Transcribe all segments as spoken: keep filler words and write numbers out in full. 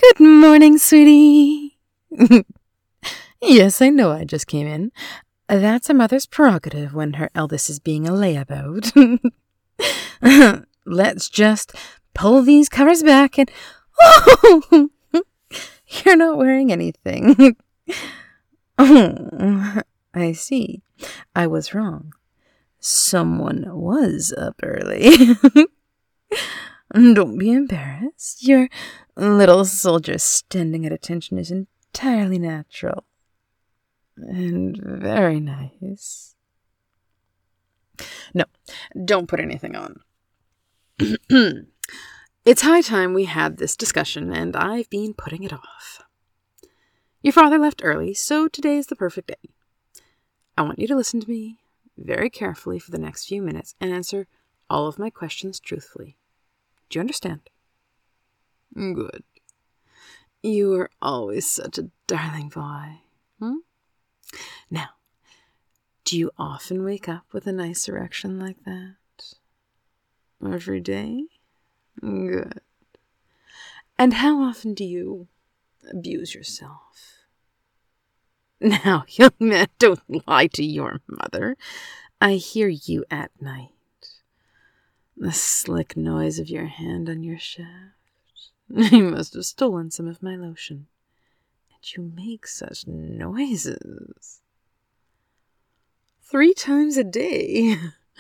Good morning, sweetie. Yes, I know I just came in. That's a mother's prerogative when her eldest is being a layabout. Let's just pull these covers back and... Oh! You're not wearing anything. Oh, I see. I was wrong. Someone was up early. Don't be embarrassed. Your little soldier standing at attention is entirely natural. And very nice. No, don't put anything on. It's high time we had this discussion, and I've been putting it off. Your father left early, so today is the perfect day. I want you to listen to me very carefully for the next few minutes and answer all of my questions truthfully. Do you understand? Good. You are always such a darling boy. Hmm? Now, do you often wake up with a nice erection like that? Every day? Good. And how often do you abuse yourself? Now, young man, don't lie to your mother. I hear you at night. The slick noise of your hand on your shaft. You must have stolen some of my lotion. And you make such noises. Three times a day.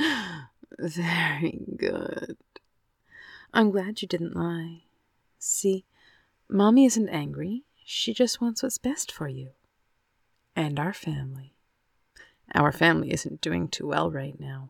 Very good. I'm glad you didn't lie. See, Mommy isn't angry. She just wants what's best for you. And our family. Our family isn't doing too well right now.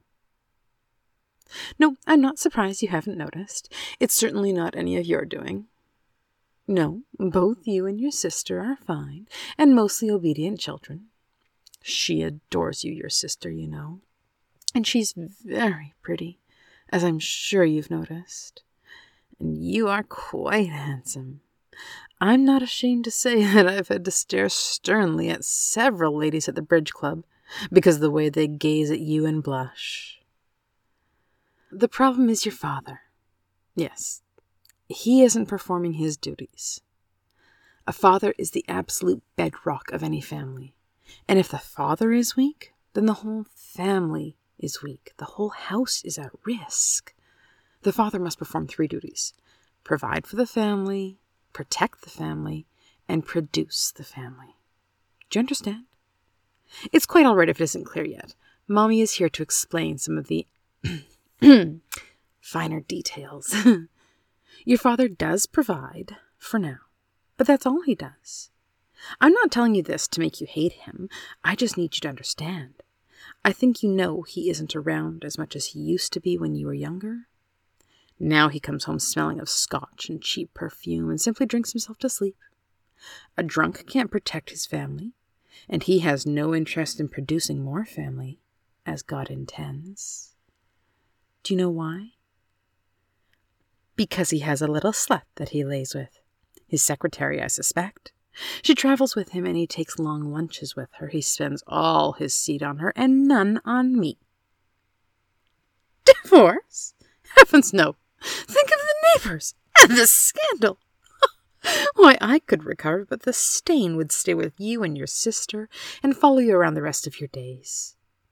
No, I'm not surprised you haven't noticed. It's certainly not any of your doing. No, both you and your sister are fine, and mostly obedient children. She adores you, your sister, you know. And she's very pretty, as I'm sure you've noticed. And you are quite handsome. I'm not ashamed to say that I've had to stare sternly at several ladies at the bridge club because of the way they gaze at you and blush. The problem is your father. Yes, he isn't performing his duties. A father is the absolute bedrock of any family. And if the father is weak, then the whole family is weak. The whole house is at risk. The father must perform three duties: provide for the family, protect the family, and produce the family. Do you understand? It's quite all right if it isn't clear yet. Mommy is here to explain some of the finer details. Your father does provide, for now, but that's all he does. I'm not telling you this to make you hate him. I just need you to understand. I think you know he isn't around as much as he used to be when you were younger. Now he comes home smelling of scotch and cheap perfume and simply drinks himself to sleep. A drunk can't protect his family, and he has no interest in producing more family, as God intends. Do you know why? Because he has a little slut that he lays with. His secretary, I suspect. She travels with him and he takes long lunches with her. He spends all his seed on her and none on me. Divorce? Heavens no. Think of the neighbors and the scandal. Why, I could recover, but the stain would stay with you and your sister and follow you around the rest of your days.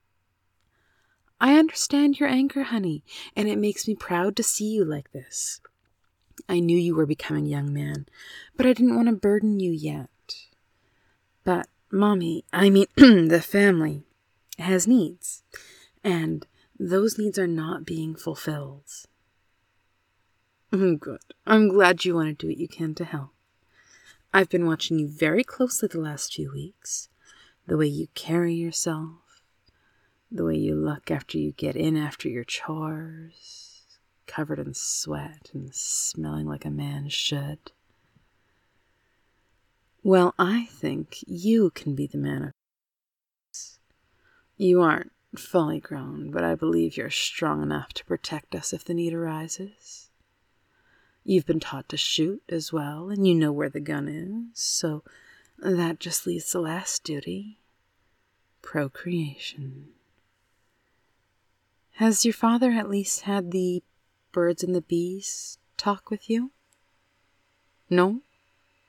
I understand your anger, honey, and it makes me proud to see you like this. I knew you were becoming a young man, but I didn't want to burden you yet. But, Mommy, I mean, the family has needs, and those needs are not being fulfilled. Good. I'm glad you want to do what you can to help. I've been watching you very closely the last few weeks. The way you carry yourself, the way you look after you get in after your chores, covered in sweat and smelling like a man should. Well, I think you can be the man of peace. You aren't fully grown, but I believe you're strong enough to protect us if the need arises. You've been taught to shoot as well, and you know where the gun is, so that just leaves the last duty: procreation. Has your father at least had the birds and the bees talk with you? No?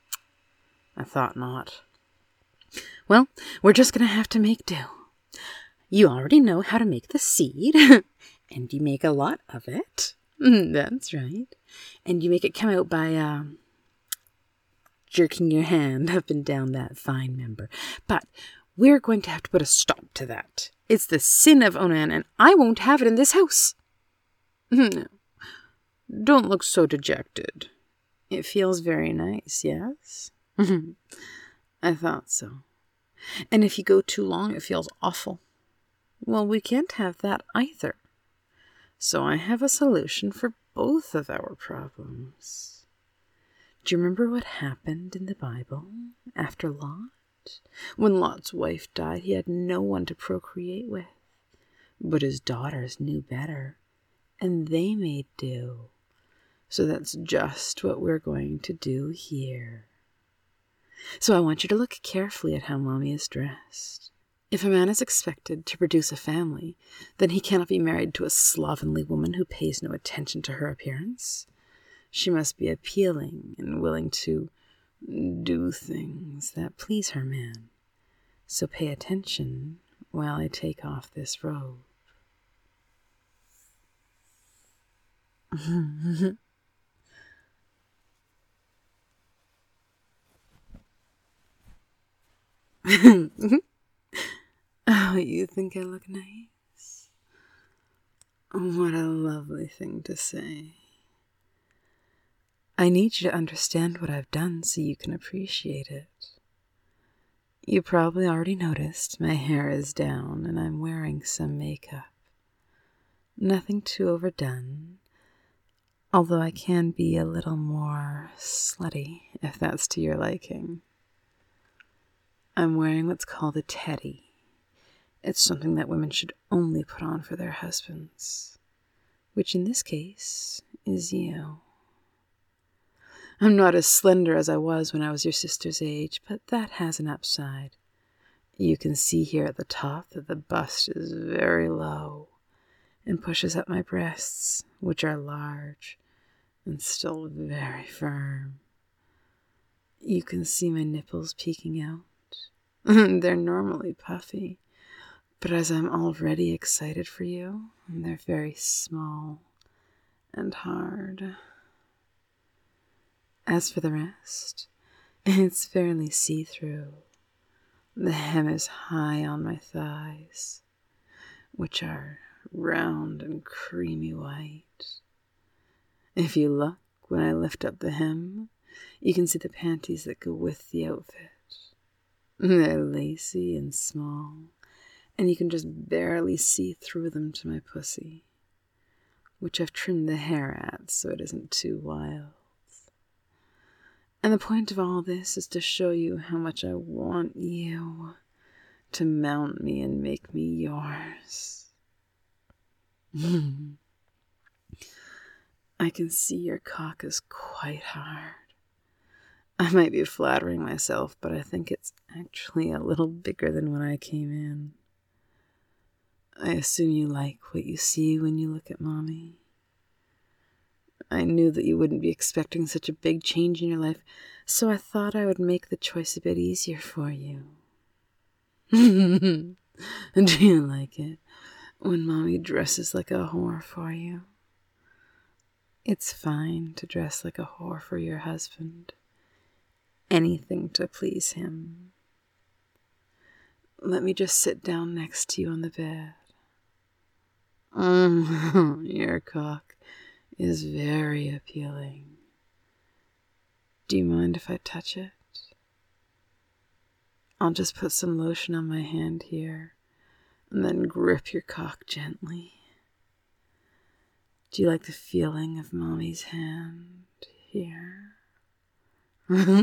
I thought not. Well, we're just going to have to make do. You already know how to make the seed, and you make a lot of it. That's right. And you make it come out by uh, jerking your hand up and down that fine member. But we're going to have to put a stop to that. It's the sin of Onan, and I won't have it in this house. No. Don't look so dejected. It feels very nice, yes? I thought so. And if you go too long, it feels awful. Well, we can't have that either. So I have a solution for both of our problems. Do you remember what happened in the Bible after Lot? When Lot's wife died, he had no one to procreate with. But his daughters knew better, and they made do. So that's just what we're going to do here. So I want you to look carefully at how Mommy is dressed. If a man is expected to produce a family, then he cannot be married to a slovenly woman who pays no attention to her appearance. She must be appealing and willing to do things that please her man. So pay attention while I take off this robe. Oh, you think I look nice? What a lovely thing to say. I need you to understand what I've done so you can appreciate it. You probably already noticed my hair is down and I'm wearing some makeup. Nothing too overdone, although I can be a little more slutty if that's to your liking. I'm wearing what's called a teddy. It's something that women should only put on for their husbands, which in this case is you. I'm not as slender as I was when I was your sister's age, but that has an upside. You can see here at the top that the bust is very low and pushes up my breasts, which are large and still very firm. You can see my nipples peeking out. They're normally puffy, but as I'm already excited for you, they're very small and hard. As for the rest, it's fairly see-through. The hem is high on my thighs, which are round and creamy white. If you look when I lift up the hem, you can see the panties that go with the outfit. They're lacy and small, and you can just barely see through them to my pussy, which I've trimmed the hair at so it isn't too wild. And the point of all this is to show you how much I want you to mount me and make me yours. I can see your cock is quite hard. I might be flattering myself, but I think it's actually a little bigger than when I came in. I assume you like what you see when you look at Mommy. I knew that you wouldn't be expecting such a big change in your life, so I thought I would make the choice a bit easier for you. Do you like it when Mommy dresses like a whore for you? It's fine to dress like a whore for your husband. Anything to please him. Let me just sit down next to you on the bed. Mm, your cock is very appealing. Do you mind if I touch it? I'll just put some lotion on my hand here and then grip your cock gently. Do you like the feeling of Mommy's hand here? I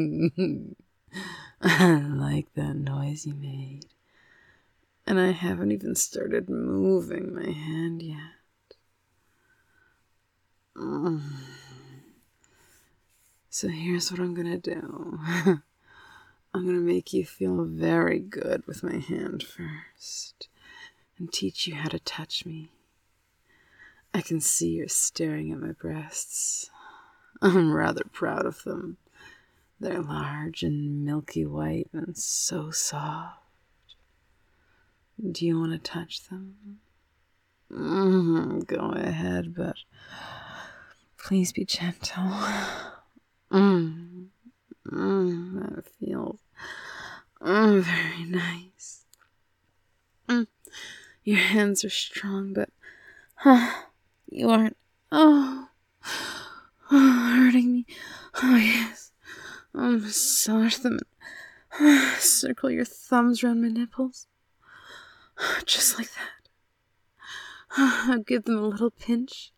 like that noise you made. And I haven't even started moving my hand yet. Mm. So here's what I'm gonna do. I'm gonna make you feel very good with my hand first and teach you how to touch me. I can see you're staring at my breasts. I'm rather proud of them. They're large and milky white and so soft. Do you want to touch them? Mm, go ahead, but please be gentle. Mm, mm, that feels mm, very nice. Mm, your hands are strong, but huh, you aren't. Oh, oh, hurting me. Oh, yes. Oh, massage them and circle your thumbs around my nipples. Just like that. I'll give them a little pinch.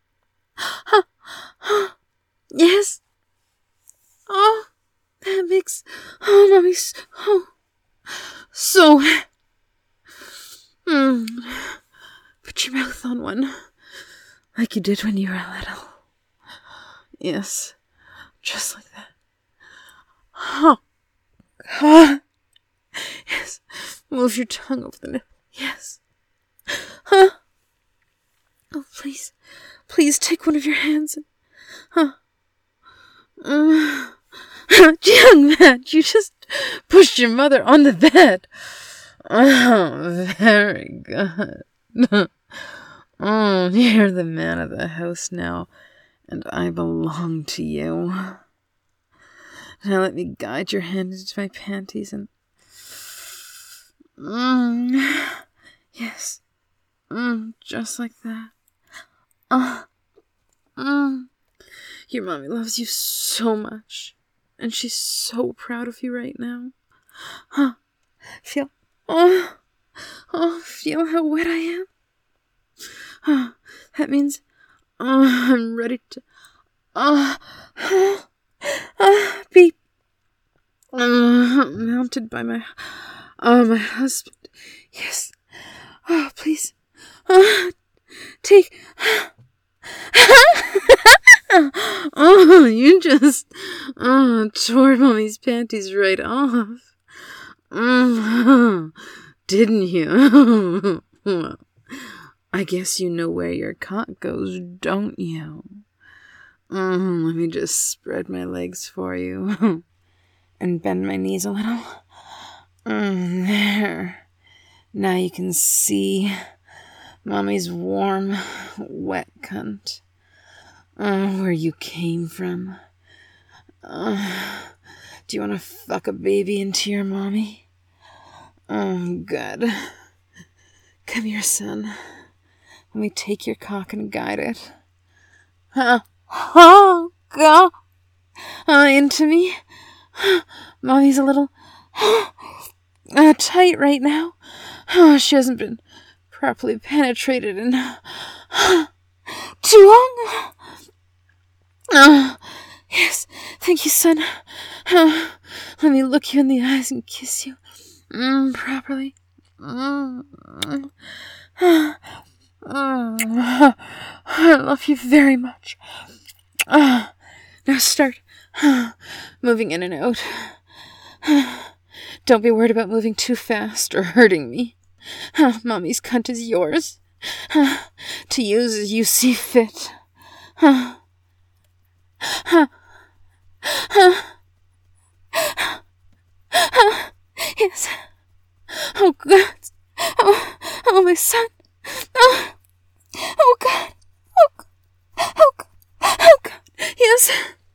Yes. Oh, that makes, oh, mommy's, oh, so wet. Mm. Put your mouth on one, like you did when you were little. Yes, just like that. Oh, oh. Yes, move your tongue over the nipple. Yes. Huh. Oh, please, please take one of your hands and, huh. Uh, young man, you just pushed your mother on the bed. Oh, very good. Oh, you're the man of the house now, and I belong to you. Now let me guide your hand into my panties and... Mm, yes. Mm, just like that. Ah. Uh, mm. Your mommy loves you so much, and she's so proud of you right now. Huh. Feel... Oh, oh, feel how wet I am. Oh, that means oh, I'm ready to uh, uh, uh, be uh, mounted by my uh, my husband. Yes. Oh, please. Uh, take. Oh, you just uh, tore mommy's panties right off. Mm, didn't you? Well, I guess you know where your cock goes, don't you? Mm, let me just spread my legs for you and bend my knees a little. Mm, there. Now you can see mommy's warm, wet cunt. Uh, where you came from. Uh, do you want to fuck a baby into your mommy? Oh, good. Come here, son. Let me take your cock and guide it. Huh? Oh, go. Uh, into me. Mommy's a little uh, tight right now. Oh, she hasn't been properly penetrated in too long. Oh, yes. Thank you, son. Uh, let me look you in the eyes and kiss you mm, properly. Mm. Uh, uh, I love you very much. Uh, now start uh, moving in and out. Uh, don't be worried about moving too fast or hurting me. Uh, Mommy's cunt is yours uh, to use as you see fit. Uh, uh, uh, uh, yes. Oh, God. Oh, oh, my son. Oh, oh, God. Oh, God. Oh, God. Oh, God. Yes.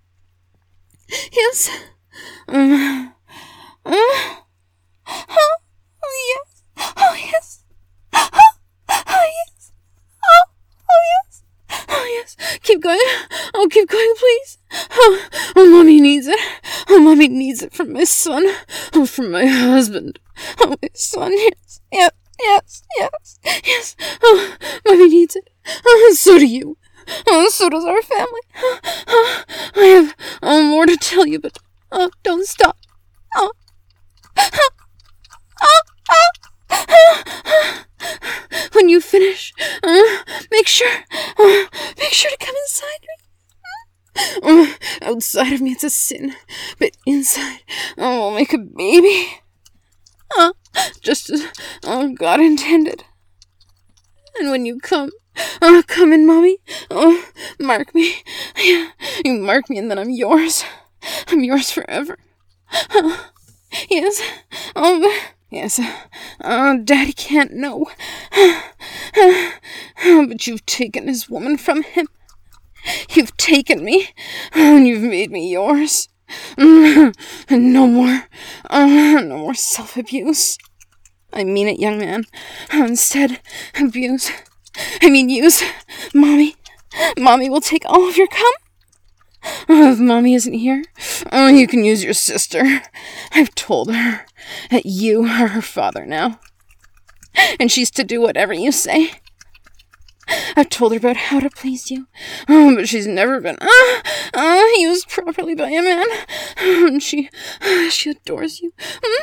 Yes. Um, uh, oh, oh, yes. Oh, yes. Oh, oh, yes. Oh, oh, yes. Oh, yes. Keep going. Oh, keep going, please. Oh, oh, Mommy needs it. Oh, Mommy needs it from my son. Oh, from my husband. Oh, my son, yes. Yes, yes, yes, yes. Oh, Mommy needs it. Oh, so do you. Oh, so does our family. Oh, I have oh, more to tell you, but oh, don't stop. Oh, oh, oh, oh. When you finish, uh, make sure, uh, make sure to come inside me. Uh, outside of me, it's a sin, but inside, oh, we'll make a baby. Uh, just as oh, God intended. And when you come, oh, come in, Mommy. Oh, mark me. Yeah, you mark me and then I'm yours. I'm yours forever. Yes. Um, yes. Uh, Daddy can't know. But you've taken his woman from him. You've taken me, and you've made me yours. And no more, uh, no more self-abuse. I mean it, young man. Instead, abuse. I mean use. Mommy. Mommy will take all of your cum. Oh, if Mommy isn't here, oh, you can use your sister. I've told her that you are her father now. And she's to do whatever you say. I've told her about how to please you. Oh, but she's never been uh, uh, used properly by a man. And she, uh, she adores you.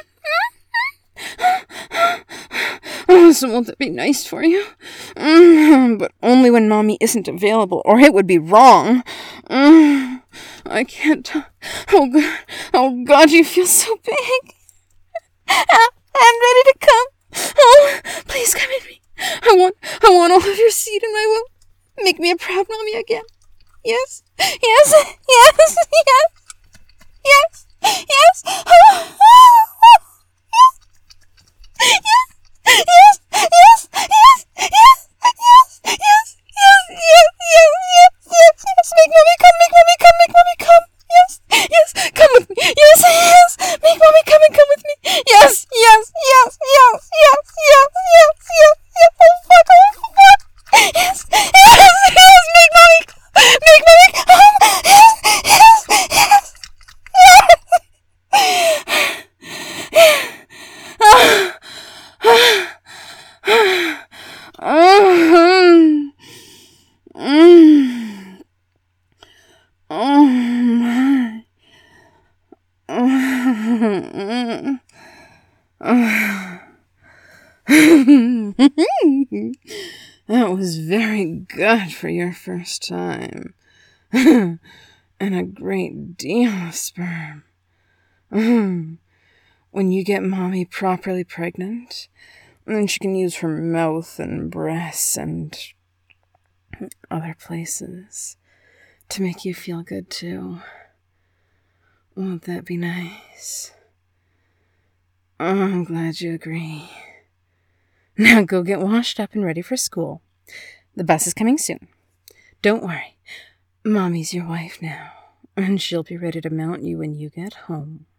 Oh, so won't that be nice for you? Mm, but only when Mommy isn't available, or it would be wrong. Mm, I can't talk. Oh, God. Oh, God, you feel so big. I'm ready to come. Oh, please come in me. I want, I want all of your seed in my womb. Make me a proud Mommy again. Yes, yes, yes, yes, yes, yes. Oh, oh, oh. Yes, yes, yes, yes, yes, yes, yes, yes, yes, yes, yes, yes, yes. Make Mommy come, make Mommy come, make Mommy come. Yes, yes, come with me. Yes, yes, make Mommy come and come with me. Yes, yes, yes, yes, yes, yes, yes, yes, yes. Oh fuck, oh fuck. Yes, yes, yes, make Mommy come, make Mommy come. Yes, yes, yes, yes. Ah. Oh, mm. Oh my. Oh. That was very good for your first time. And a great deal of sperm. When you get Mommy properly pregnant, then she can use her mouth and breasts and other places to make you feel good too. Won't that be nice? Oh, I'm glad you agree. Now go get washed up and ready for school. The bus is coming soon. Don't worry. Mommy's your wife now, and she'll be ready to mount you when you get home.